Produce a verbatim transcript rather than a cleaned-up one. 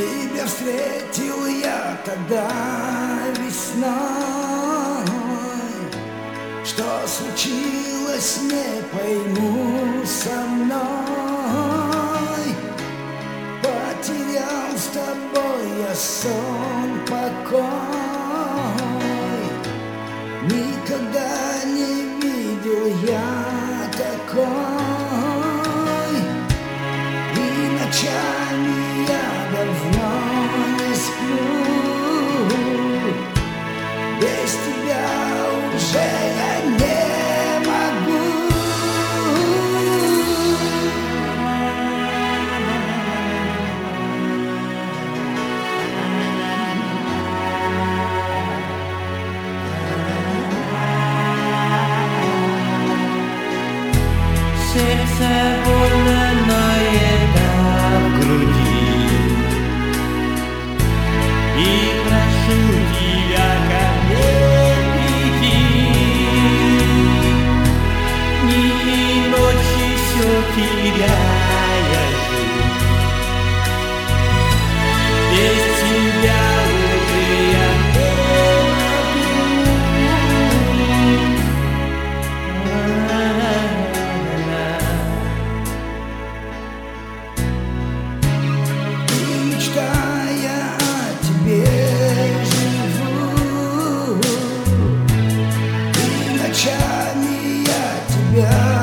Тебя встретил я тогда весной. Что случилось, не пойму со мной. Потерял с тобой я сон, покой. Никогда не видел я такой. И ночами я давно не сплю. Без тебя уже я не могу. Сердце больно ноет в груди, и прошу тебя ко мне прийти. Дни и ночи все теряя жизнь. Без тебя уже я не могу. Мечтая о тебе живу, и ночами я тебя